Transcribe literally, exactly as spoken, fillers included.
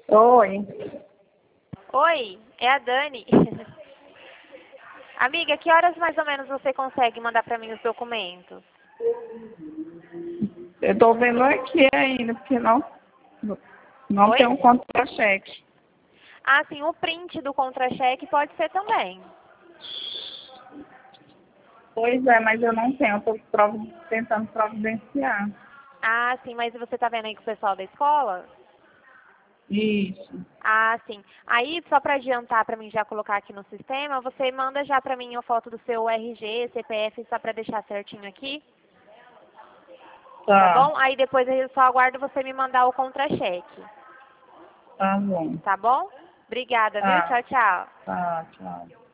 Oi. Oi, é a Dani. Amiga, que horas mais ou menos você consegue mandar para mim os documentos? Eu tô vendo aqui ainda, porque não, não Oi? tem um contra-cheque. Ah, sim, o print do contra-cheque pode ser também. Pois é, mas eu não tenho, eu tô provi- tentando providenciar. Ah, sim, mas você tá vendo aí com o pessoal da escola? Isso. Ah, sim. Aí, só para adiantar, para mim já colocar aqui no sistema, você manda já para mim a foto do seu R G, C P F, só para deixar certinho aqui, tá Tá, bom? Aí depois eu só aguardo você me mandar o contra-cheque, tá bom. tá bom? Obrigada, viu? Tá, Tchau, tchau. tá, tchau.